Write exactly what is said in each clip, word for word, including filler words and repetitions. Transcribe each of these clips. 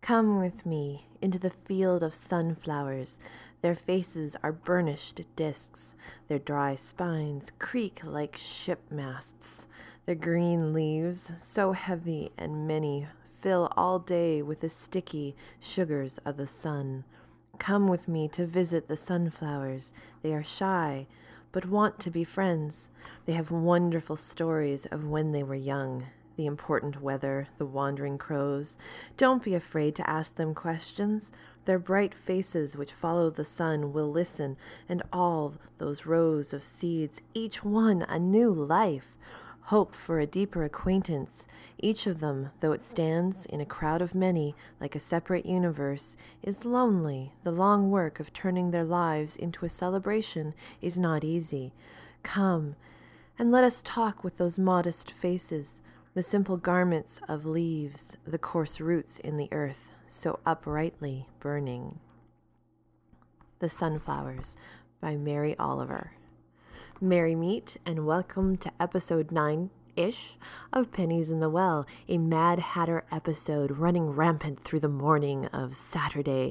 Come with me into the field of sunflowers. Their faces are burnished discs. Their dry spines creak like ship masts. Their green leaves, so heavy and many, fill all day with the sticky sugars of the sun. Come with me to visit the sunflowers. They are shy, but want to be friends. They have wonderful stories of when they were young. The important weather, the wandering crows. Don't be afraid to ask them questions. Their bright faces which follow the sun will listen, and all those rows of seeds, each one a new life. Hope for a deeper acquaintance. Each of them, though it stands in a crowd of many, like a separate universe, is lonely. The long work of turning their lives into a celebration is not easy. Come, and let us talk with those modest faces, the simple garments of leaves, the coarse roots in the earth, so uprightly burning. The Sunflowers by Mary Oliver. Merry meet and welcome to episode nine-ish of Pennies in the Well, a Mad Hatter episode running rampant through the morning of Saturday,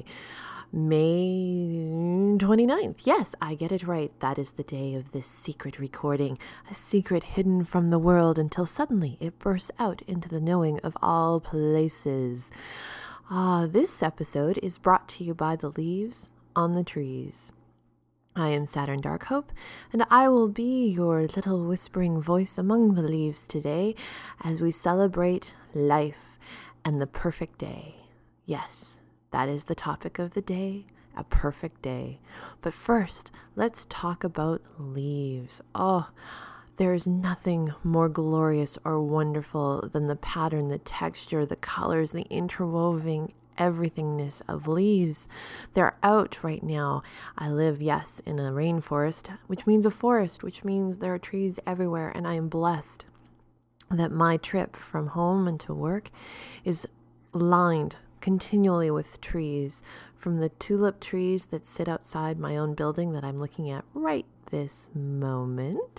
May twenty-ninth. Yes, I get it right. That is the day of this secret recording, a secret hidden from the world until suddenly it bursts out into the knowing of all places. Ah, this episode is brought to you by the leaves on the trees. I am Saturn Darkhope, and I will be your little whispering voice among the leaves today as we celebrate life and the perfect day. Yes, that is the topic of the day, a perfect day. But first, let's talk about leaves. Oh, there is nothing more glorious or wonderful than the pattern, the texture, the colors, the interwoven everythingness of leaves. They're out right now. I live, yes, in a rainforest, which means a forest, which means there are trees everywhere, and I am blessed that my trip from home and to work is lined continually with trees, from the tulip trees that sit outside my own building that I'm looking at right this moment,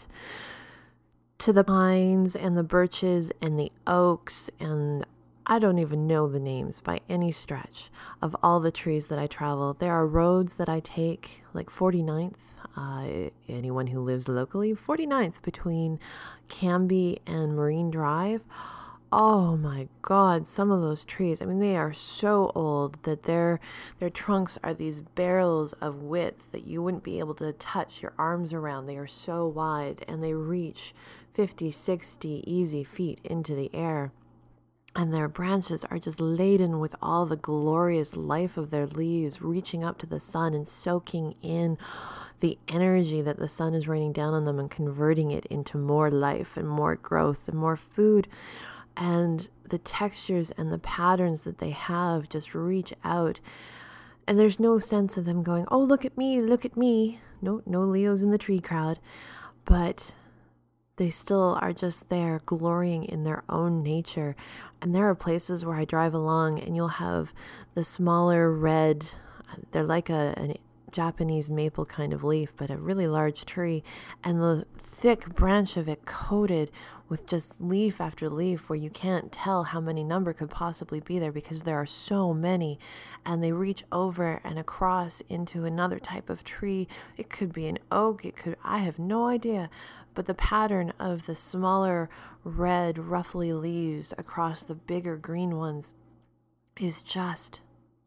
to the pines and the birches and the oaks, and I don't even know the names by any stretch of all the trees that I travel. There are roads that I take, like forty-ninth, uh, anyone who lives locally, forty-ninth between Canby and Marine Drive. Oh my God, some of those trees, I mean, they are so old that their their trunks are these barrels of width that you wouldn't be able to touch your arms around. They are so wide, and they reach fifty, sixty easy feet into the air. And their branches are just laden with all the glorious life of their leaves, reaching up to the sun and soaking in the energy that the sun is raining down on them and converting it into more life and more growth and more food. And the textures and the patterns that they have just reach out. And there's no sense of them going, oh, look at me, look at me. No, no Leos in the tree crowd. But they still are just there, glorying in their own nature. And there are places where I drive along and you'll have the smaller red, they're like a, a Japanese maple kind of leaf, but a really large tree, and the thick branch of it coated with just leaf after leaf where you can't tell how many number could possibly be there because there are so many, and they reach over and across into another type of tree. It could be an oak, it could, I have no idea, but the pattern of the smaller red ruffly leaves across the bigger green ones is just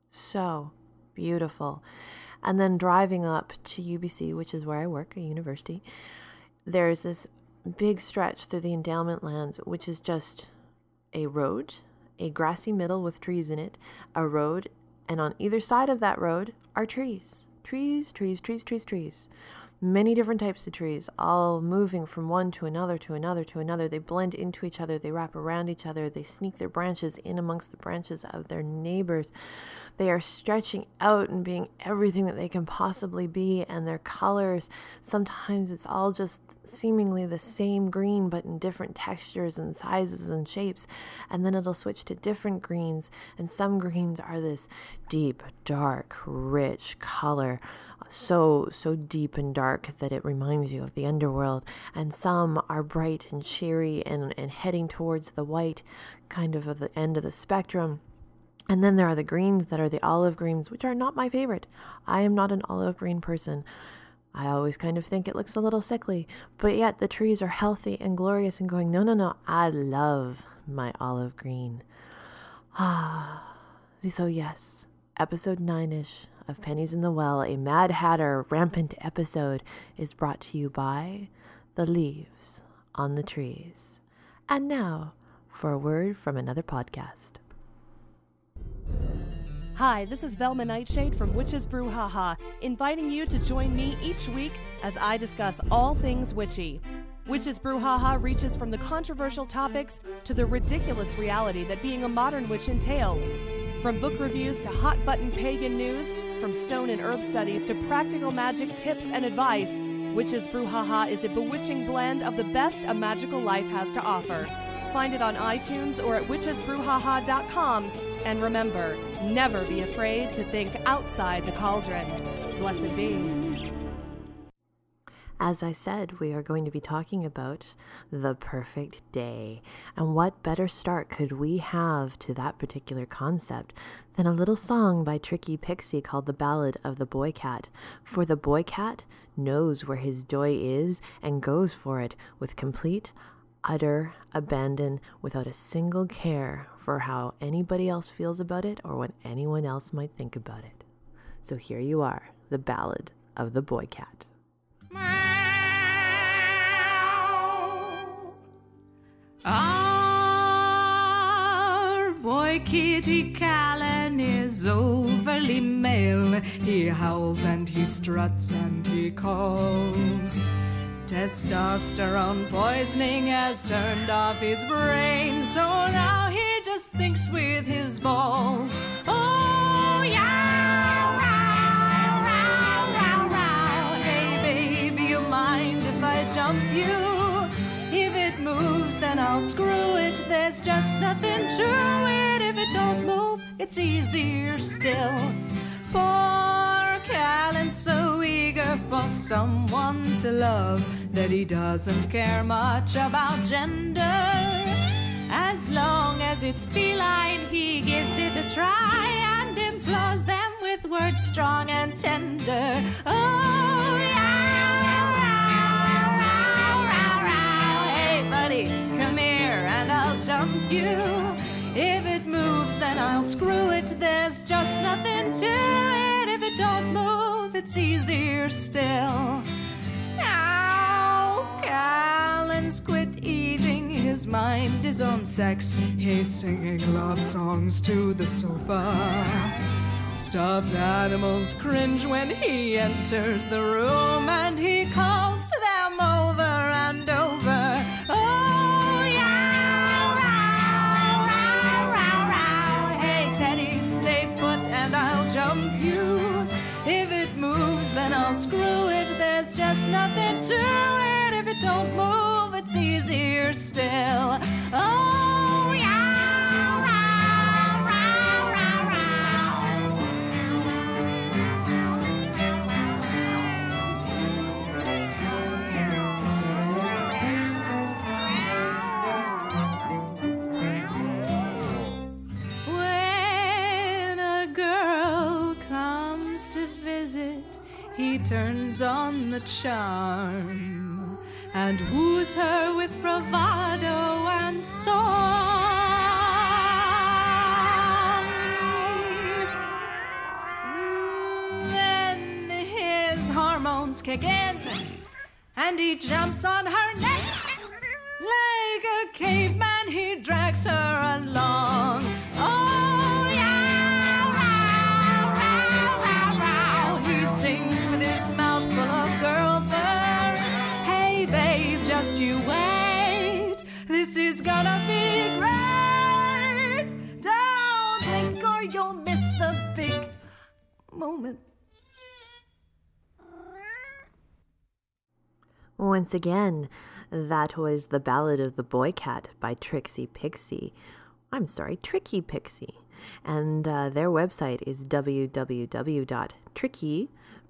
so beautiful. And then driving up to U B C, which is where I work, a university, there's this big stretch through the endowment lands, which is just a road, a grassy middle with trees in it, a road, and on either side of that road are trees. Trees, trees, trees, trees, trees. Many different types of trees, all moving from one to another, to another, to another. They blend into each other. They wrap around each other. They sneak their branches in amongst the branches of their neighbors. They are stretching out and being everything that they can possibly be. And their colors, sometimes it's all just seemingly the same green, but in different textures and sizes and shapes. And then it'll switch to different greens. And some greens are this deep, dark, rich color. So, so deep and dark that it reminds you of the underworld. And some are bright and cheery and, and heading towards the white, kind of at the end of the spectrum. And then there are the greens that are the olive greens, which are not my favorite. I am not an olive green person. I always kind of think it looks a little sickly, but yet the trees are healthy and glorious and going, no, no, no, I love my olive green. Ah, so yes, episode nine-ish of Pennies in the Well, a Mad Hatter rampant episode, is brought to you by the leaves on the trees. And now for a word from another podcast. Hi, this is Velma Nightshade from Witches Brew Haha, inviting you to join me each week as I discuss all things witchy. Witches Brew Haha reaches from the controversial topics to the ridiculous reality that being a modern witch entails. From book reviews to hot-button pagan news, from stone and herb studies to practical magic tips and advice, Witches Brew Haha is a bewitching blend of the best a magical life has to offer. Find it on iTunes or at witches brew haha dot com. And remember, never be afraid to think outside the cauldron. Blessed be. As I said, we are going to be talking about the perfect day. And what better start could we have to that particular concept than a little song by Tricky Pixie called The Ballad of the Boy Cat. For the boy cat knows where his joy is and goes for it with complete utter abandon, without a single care for how anybody else feels about it or what anyone else might think about it. So here you are, the Ballad of the Boy Cat. Our boy Kitty Callan is overly male. He howls and he struts and he calls. Testosterone poisoning has turned off his brain, so now he just thinks with his balls. Oh, yeah, row, row, row, row. Hey, baby, you mind if I jump you? If it moves, then I'll screw it. There's just nothing to it. If it don't move, it's easier still. Poor Callan's so eager for someone to love that he doesn't care much about gender. As long as it's feline, he gives it a try and implores them with words strong and tender. Oh, yeah, row, row, row. Hey, buddy, come here and I'll jump you. If it moves, then I'll screw it. There's just nothing to it. If it don't move, it's easier still. Now, Callan's quit eating. His mind is on sex. He's singing love songs to the sofa. Stuffed animals cringe when he enters the room, and he calls to them over and over. Oh, yeah, row, row, row, row. Hey, Teddy, stay put and I'll jump you. If it moves, then I'll screw it. There's just nothing to it. If it don't move, it's easier still. Oh, yeah, row, row, row, row. When a girl comes to visit, he turns on the charm and woos her with bravado and song. Then his hormones kick in and he jumps on her neck. Like a caveman, he drags her along. Oh, yeah, row, row, row, row. He sings with his mouth full of girl fur. Hey, babe, just you wait. This is gonna be great. Don't blink or you'll miss the big moment. Once again, that was The Ballad of the Boy Cat by Trixie Pixie. I'm sorry, Tricky Pixie. And uh, their website is w w w dot tricky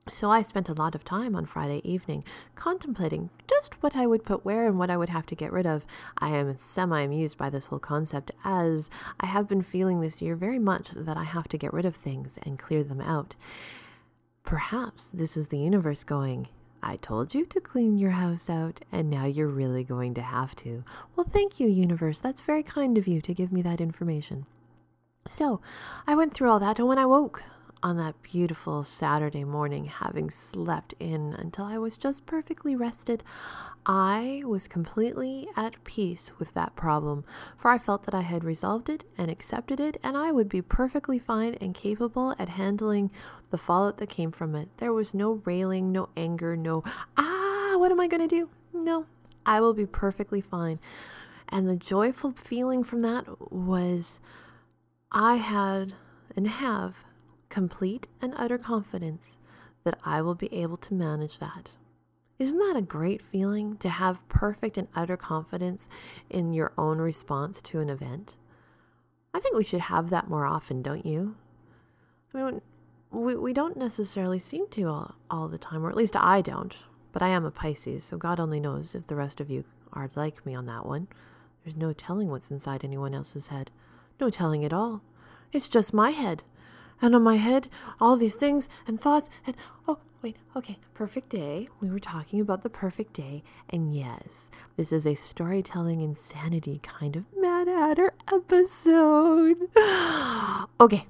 So I spent a lot of time on Friday evening contemplating just what I would put where and what I would have to get rid of. I am semi-amused by this whole concept, as I have been feeling this year very much that I have to get rid of things and clear them out. Perhaps this is the universe going, I told you to clean your house out, and now you're really going to have to. Well, thank you, universe. That's very kind of you to give me that information. So I went through all that, and when I woke on that beautiful Saturday morning, having slept in until I was just perfectly rested, I was completely at peace with that problem, for I felt that I had resolved it and accepted it, and I would be perfectly fine and capable at handling the fallout that came from it. There was no railing, no anger, no, ah, what am I going to do? No, I will be perfectly fine. And the joyful feeling from that was I had and have complete and utter confidence that I will be able to manage that. Isn't that a great feeling, to have perfect and utter confidence in your own response to an event? I think we should have that more often, don't you? I mean, we, we don't necessarily seem to all, all the time, or at least I don't, but I am a Pisces, so God only knows if the rest of you are like me on that one. There's no telling what's inside anyone else's head. No telling at all. It's just my head. And on my head, all these things and thoughts and, oh, wait, okay, perfect day. We were talking about the perfect day. And yes, this is a storytelling insanity kind of Mad Hatter episode. Okay,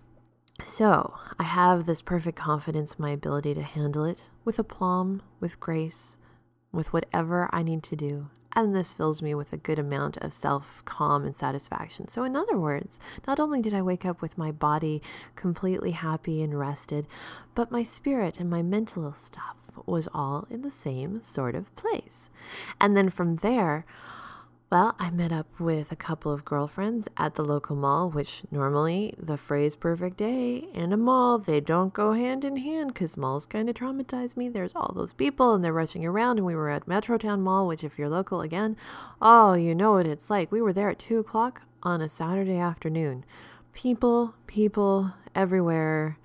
so I have this perfect confidence in my ability to handle it with aplomb, with grace, with whatever I need to do. And this fills me with a good amount of self-calm and satisfaction. So in other words, not only did I wake up with my body completely happy and rested, but my spirit and my mental stuff was all in the same sort of place. And then from there, well, I met up with a couple of girlfriends at the local mall, which normally the phrase perfect day and a mall, they don't go hand in hand because malls kind of traumatize me. There's all those people and they're rushing around, and we were at Metrotown Mall, which if you're local again, oh, you know what it's like. We were there at two o'clock on a Saturday afternoon. People, people everywhere.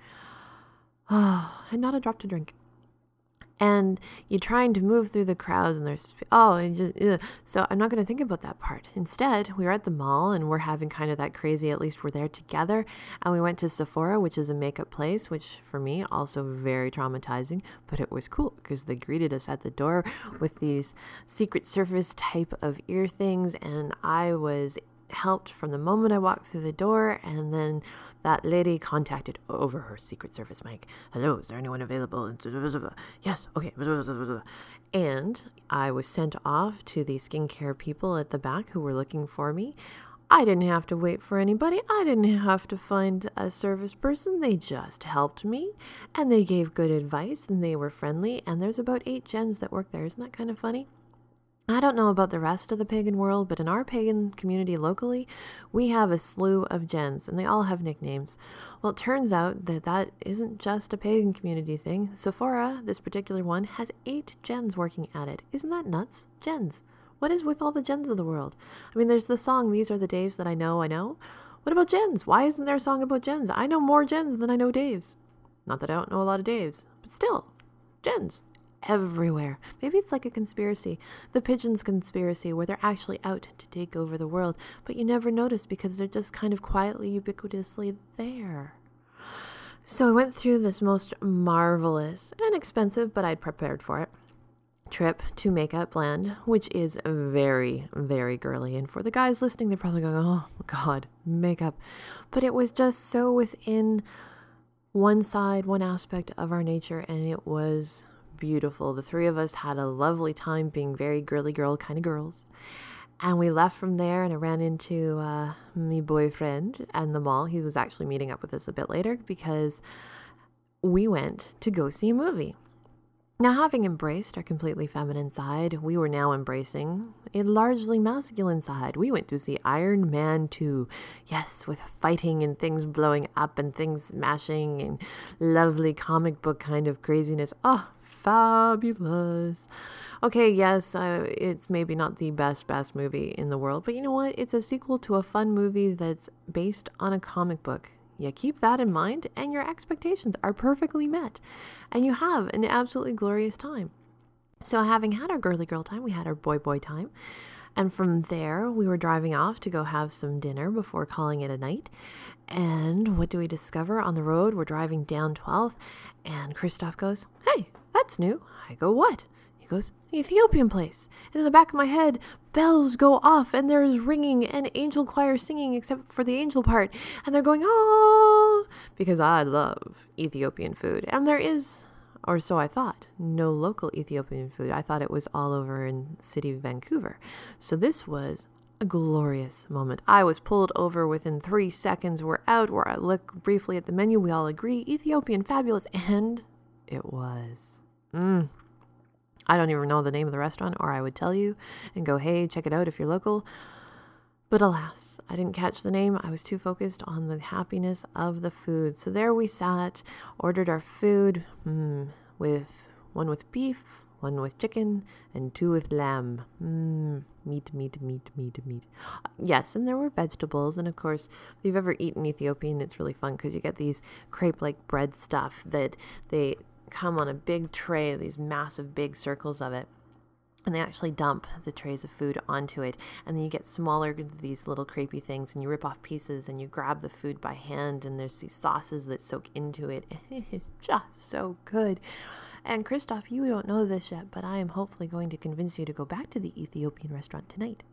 Oh, and not a drop to drink. And you're trying to move through the crowds and there's, oh, and just, ugh. So I'm not going to think about that part. Instead, we were at the mall and we're having kind of that crazy, at least we're there together. And we went to Sephora, which is a makeup place, which for me, also very traumatizing, but it was cool because they greeted us at the door with these Secret Service type of ear things. And I was helped from the moment I walked through the door, and then that lady contacted over her Secret Service mic. Hello, is there anyone available? Yes, okay. And I was sent off to the skincare people at the back who were looking for me. I didn't have to wait for anybody. I didn't have to find a service person. They just helped me, and they gave good advice, and they were friendly, and there's about eight gens that work there. Isn't that kind of funny? I don't know about the rest of the pagan world, but in our pagan community locally, we have a slew of gens, and they all have nicknames. Well, it turns out that that isn't just a pagan community thing. Sephora, this particular one, has eight gens working at it. Isn't that nuts? Gens. What is with all the gens of the world? I mean, there's the song, These Are the Daves That I Know, I Know. What about gens? Why isn't there a song about gens? I know more gens than I know Daves. Not that I don't know a lot of Daves, but still, gens. Everywhere. Maybe it's like a conspiracy, the pigeons conspiracy, where they're actually out to take over the world, but you never notice because they're just kind of quietly, ubiquitously there. So I went through this most marvelous and expensive, but I'd prepared for it, trip to Makeup Land, which is very, very girly. And for the guys listening, they're probably going, oh God, makeup. But it was just so within one side, one aspect of our nature, and it was beautiful. The three of us had a lovely time being very girly girl kind of girls. And we left from there, and I ran into uh, my boyfriend at the mall. He was actually meeting up with us a bit later because we went to go see a movie. Now, having embraced our completely feminine side, we were now embracing a largely masculine side. We went to see Iron Man two. Yes, with fighting and things blowing up and things smashing and lovely comic book kind of craziness. Oh, fabulous. Okay, yes, uh, it's maybe not the best, best movie in the world, but you know what? It's a sequel to a fun movie that's based on a comic book. You keep that in mind and your expectations are perfectly met and you have an absolutely glorious time. So having had our girly girl time, we had our boy boy time. And from there, we were driving off to go have some dinner before calling it a night. And what do we discover on the road? We're driving down twelfth and Christoph goes, "Hey, that's new." I go, "What?" He goes, "Ethiopian place." And in the back of my head, bells go off and there is ringing and angel choir singing except for the angel part. And they're going, "Oh," because I love Ethiopian food. And there is, or so I thought, no local Ethiopian food. I thought it was all over in city Vancouver. So this was a glorious moment. I was pulled over within three seconds. We're out where I look briefly at the menu. We all agree, Ethiopian, fabulous. And it was. Mm. I don't even know the name of the restaurant, or I would tell you and go, "Hey, check it out if you're local." But alas, I didn't catch the name. I was too focused on the happiness of the food. So there we sat, ordered our food, mm, with one with beef, one with chicken, and two with lamb. Mm, meat, meat, meat, meat, meat. Uh, yes, and there were vegetables. And of course, if you've ever eaten Ethiopian, it's really fun because you get these crepe-like bread stuff that they come on a big tray, these massive big circles of it. And they actually dump the trays of food onto it. And then you get smaller, these little crepey things, and you rip off pieces and you grab the food by hand. And there's these sauces that soak into it. And it is just so good. And Christoph, you don't know this yet, but I am hopefully going to convince you to go back to the Ethiopian restaurant tonight.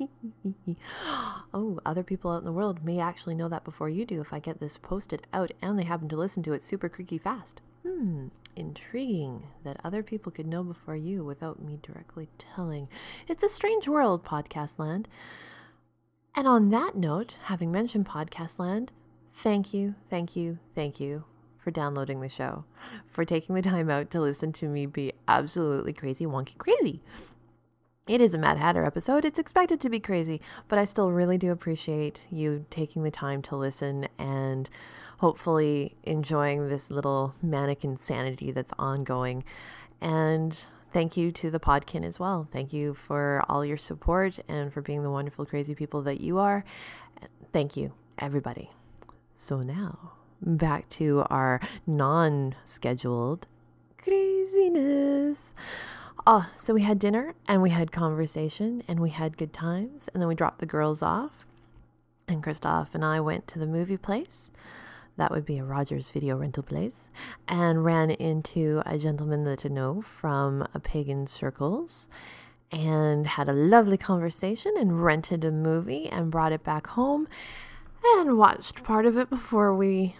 Oh, other people out in the world may actually know that before you do if I get this posted out and they happen to listen to it super creaky fast. Hmm. Intriguing that other people could know before you without me directly telling. It's a strange world, Podcast Land. And on that note, having mentioned Podcast Land, thank you, thank you, thank you for downloading the show, for taking the time out to listen to me be absolutely crazy, wonky crazy. It is a Mad Hatter episode. It's expected to be crazy, but I still really do appreciate you taking the time to listen and hopefully enjoying this little manic insanity that's ongoing. And thank you to the Podkin as well. Thank you for all your support and for being the wonderful, crazy people that you are. Thank you, everybody. So now, back to our non-scheduled craziness. Oh, so we had dinner and we had conversation and we had good times. And then we dropped the girls off. And Christoph and I went to the movie place. That would be a Rogers video rental place, and ran into a gentleman that I know from a Pagan Circles and had a lovely conversation and rented a movie and brought it back home and watched part of it before we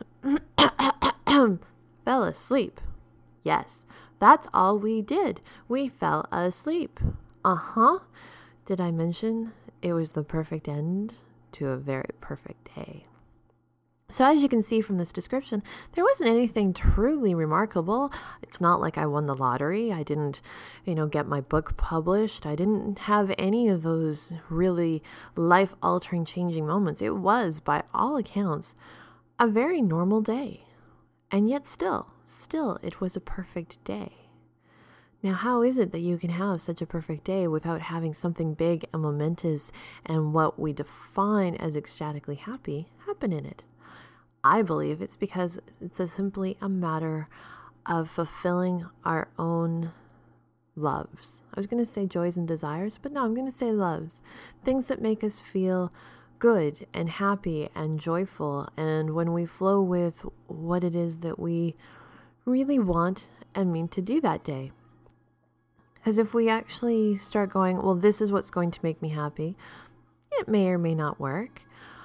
fell asleep. Yes, that's all we did. We fell asleep. Uh-huh. Did I mention it was the perfect end to a very perfect day? So as you can see from this description, there wasn't anything truly remarkable. It's not like I won the lottery. I didn't, you know, get my book published. I didn't have any of those really life-altering, changing moments. It was, by all accounts, a very normal day. And yet still, still, it was a perfect day. Now, how is it that you can have such a perfect day without having something big and momentous and what we define as ecstatically happy happen in it? I believe it's because it's a simply a matter of fulfilling our own loves. I was going to say joys and desires, but no, I'm going to say loves. Things that make us feel good and happy and joyful. And when we flow with what it is that we really want and mean to do that day. Because if we actually start going, well, this is what's going to make me happy, it may or may not work.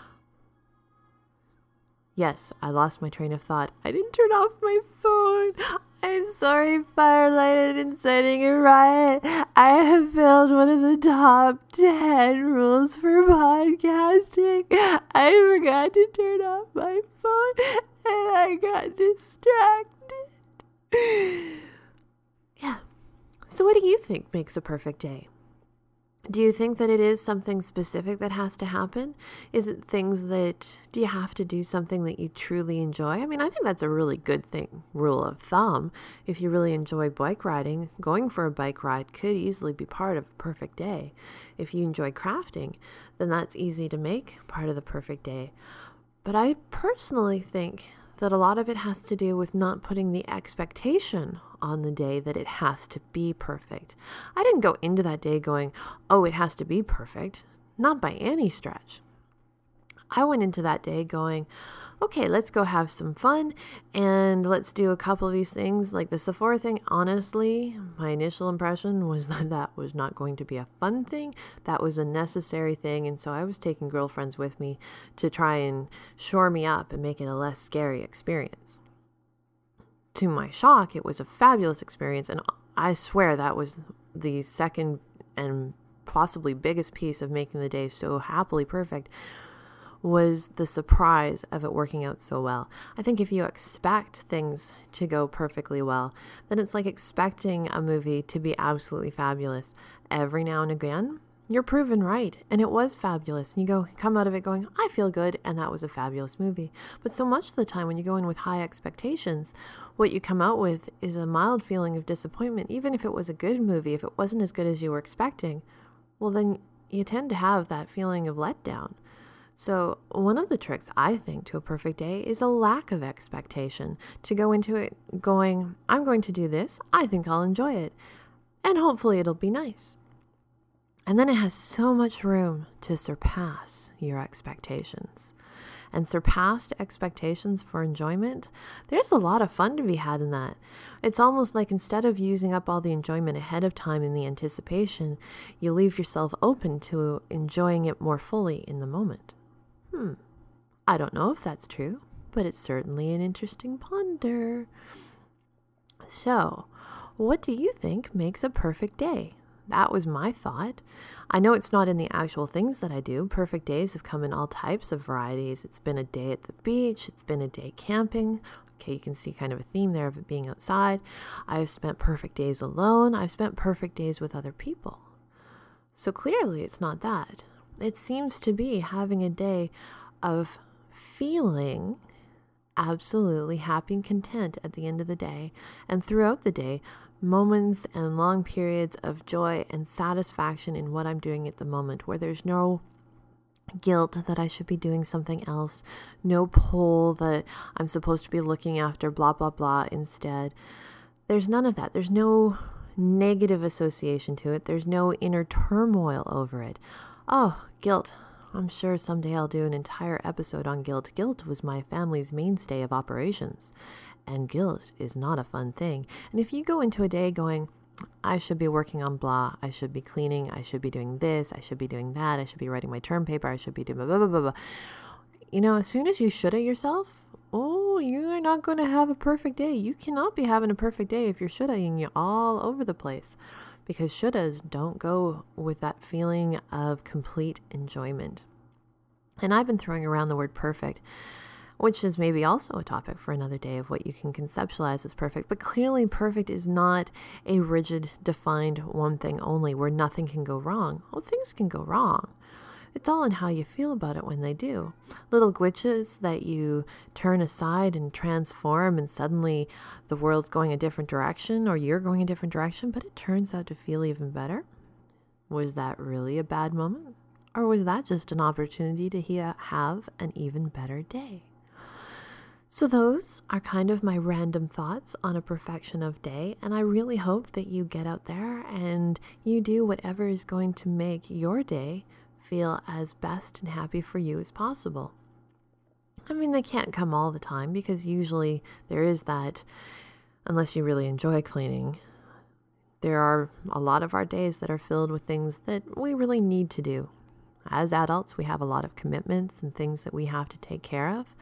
Yes, I lost my train of thought. I didn't turn off my phone. I'm sorry, Firelight, inciting a riot. I have failed one of the top ten rules for podcasting. I forgot to turn off my phone, and I got distracted. Yeah. So what do you think makes a perfect day? Do you think that it is something specific that has to happen? Is it things that, do you have to do something that you truly enjoy? I mean, I think that's a really good thing, rule of thumb. If you really enjoy bike riding, going for a bike ride could easily be part of a perfect day. If you enjoy crafting, then that's easy to make part of the perfect day. But I personally think that a lot of it has to do with not putting the expectation on the day that it has to be perfect. I didn't go into that day going, oh, it has to be perfect. Not by any stretch. I went into that day going, okay, let's go have some fun and let's do a couple of these things. Like the Sephora thing, honestly, my initial impression was that that was not going to be a fun thing. That was a necessary thing. And so I was taking girlfriends with me to try and shore me up and make it a less scary experience. To my shock, it was a fabulous experience. And I swear that was the second and possibly biggest piece of making the day so happily perfect, was the surprise of it working out so well. I think if you expect things to go perfectly well, then it's like expecting a movie to be absolutely fabulous. Every now and again, you're proven right, and it was fabulous. And you go come out of it going, I feel good, and that was a fabulous movie. But so much of the time when you go in with high expectations, what you come out with is a mild feeling of disappointment. Even if it was a good movie, if it wasn't as good as you were expecting, well, then you tend to have that feeling of letdown. So one of the tricks, I think, to a perfect day is a lack of expectation. To go into it going, I'm going to do this, I think I'll enjoy it, and hopefully it'll be nice. And then it has so much room to surpass your expectations. And surpassed expectations for enjoyment, there's a lot of fun to be had in that. It's almost like instead of using up all the enjoyment ahead of time in the anticipation, you leave yourself open to enjoying it more fully in the moment. Hmm, I don't know if that's true, but it's certainly an interesting ponder. So, what do you think makes a perfect day? That was my thought. I know it's not in the actual things that I do. Perfect days have come in all types of varieties. It's been a day at the beach. It's been a day camping. Okay, you can see kind of a theme there of it being outside. I've spent perfect days alone. I've spent perfect days with other people. So clearly it's not that. It seems to be having a day of feeling absolutely happy and content at the end of the day, and throughout the day, moments and long periods of joy and satisfaction in what I'm doing at the moment, where there's no guilt that I should be doing something else, no pull that I'm supposed to be looking after blah, blah, blah instead. There's none of that. There's no negative association to it. There's no inner turmoil over it. Oh, guilt. I'm sure someday I'll do an entire episode on guilt. Guilt was my family's mainstay of operations, and guilt is not a fun thing. And if you go into a day going, I should be working on blah, I should be cleaning, I should be doing this, I should be doing that, I should be writing my term paper, I should be doing blah, blah, blah, blah, blah. You know, as soon as you should at yourself, oh, you're not going to have a perfect day. You cannot be having a perfect day if you're shouldaing you all over the place, because shouldas don't go with that feeling of complete enjoyment. And I've been throwing around the word perfect, which is maybe also a topic for another day of what you can conceptualize as perfect. But clearly perfect is not a rigid, defined one thing only where nothing can go wrong. Well, things can go wrong. It's all in how you feel about it when they do. Little glitches that you turn aside and transform, and suddenly the world's going a different direction, or you're going a different direction, but it turns out to feel even better. Was that really a bad moment? Or was that just an opportunity to he- have an even better day? So those are kind of my random thoughts on a perfection of day, and I really hope that you get out there and you do whatever is going to make your day feel as best and happy for you as possible. I mean, they can't come all the time, because usually there is that, unless you really enjoy cleaning, there are a lot of our days that are filled with things that we really need to do. As adults, we have a lot of commitments and things that we have to take care of.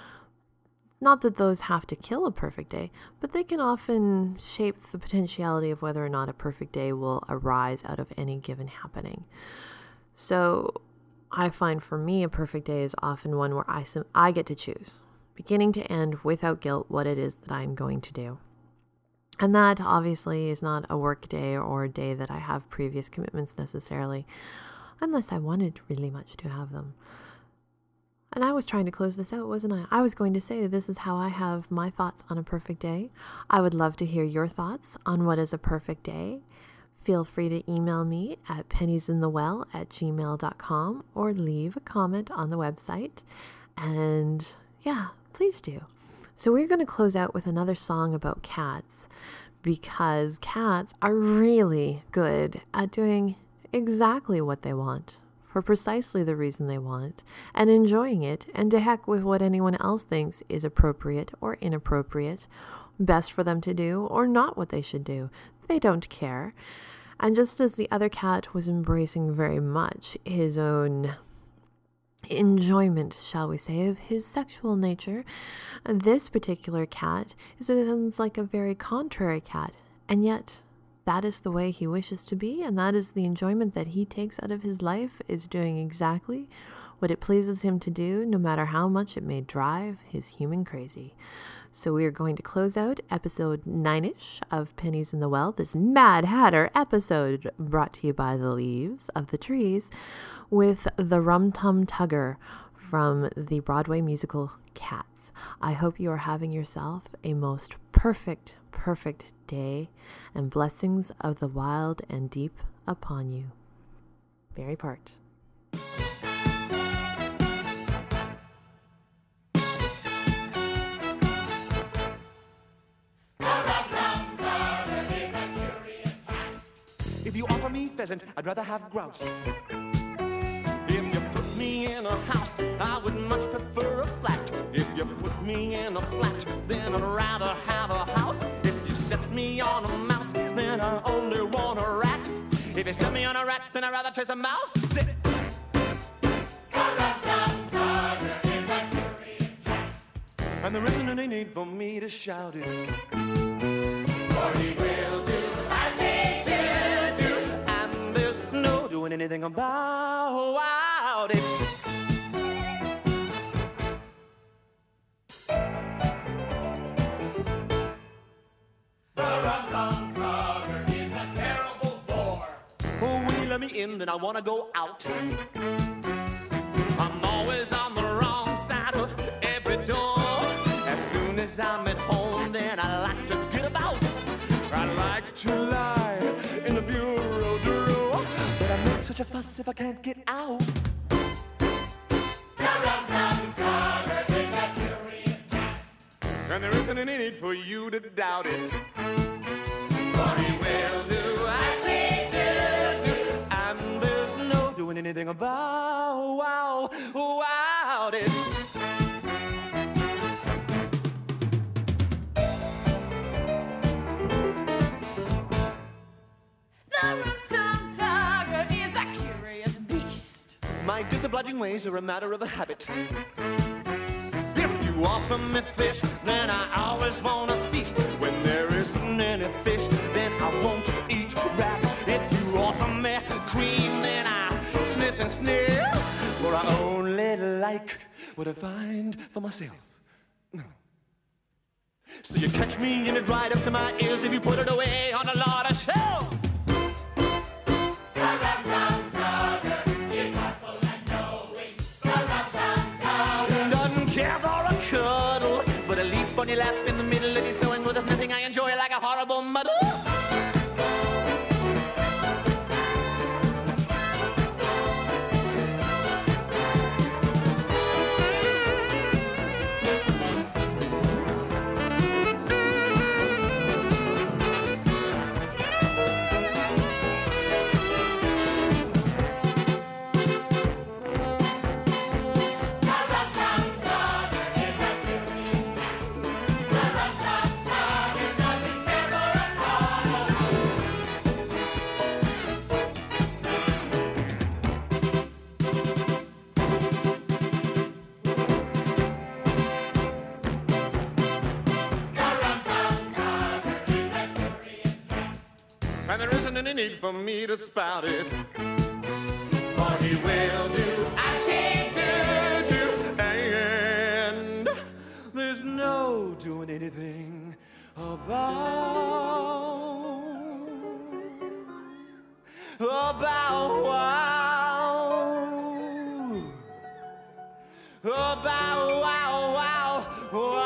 Not that those have to kill a perfect day, but they can often shape the potentiality of whether or not a perfect day will arise out of any given happening. So I find for me, a perfect day is often one where I, sim- I get to choose, beginning to end, without guilt, what it is that I'm going to do. And that obviously is not a work day or a day that I have previous commitments necessarily, unless I wanted really much to have them. And I was trying to close this out, wasn't I? I was going to say this is how I have my thoughts on a perfect day. I would love to hear your thoughts on what is a perfect day. Feel free to email me at penniesinthewell at gmail dot com or leave a comment on the website. And yeah, please do. So we're going to close out with another song about cats, because cats are really good at doing exactly what they want for precisely the reason they want and enjoying it, and to heck with what anyone else thinks is appropriate or inappropriate, best for them to do or not what they should do. They don't care. And just as the other cat was embracing very much his own enjoyment, shall we say, of his sexual nature, this particular cat is sounds like a very contrary cat, and yet that is the way he wishes to be, and that is the enjoyment that he takes out of his life, is doing exactly what it pleases him to do, no matter how much it may drive his human crazy. So we are going to close out episode nine-ish of Pennies in the Well, this Mad Hatter episode brought to you by the leaves of the trees, with the Rum Tum Tugger from the Broadway musical Cats. I hope you are having yourself a most perfect, perfect day, and blessings of the wild and deep upon you. Mary Part. If you offer me pheasant, I'd rather have grouse. If you put me in a house, I would much prefer a flat. If you put me in a flat, then I'd rather have a house. If you set me on a mouse, then I only want a rat. If you set me on a rat, then I'd rather chase a mouse. Sit. And there isn't any need for me to shout it. For he will do as he did do, and there's no doing anything about it. The Rum-Tum Tugger is a terrible bore. Oh, when you let me in, then I want to go out. I'm always on the wrong side of every door. As soon as I'm at home, then I like to get about. I like to lie in the bureau drawer, but I make such a fuss if I can't get out. The Rum-Tum Tugger is a curious cat, and there isn't any need for you to doubt it. For he will do as he did do, and there's no doing anything about wow, wow it. My disobliging ways are a matter of a habit. If you offer me fish, then I always want to feast. When there isn't any fish, then I won't eat rabbit. If you offer me cream, then I sniff and sniff. For I only like what I find for myself. So you catch me in it right up to my ears if you put it away on a lot of shelf. On your lap in the middle of your sewing, well, there's nothing I enjoy like a horrible muddle. And there isn't any need for me to spout it. For he will do as he did do, and there's no doing anything about about wow about wow wow wow.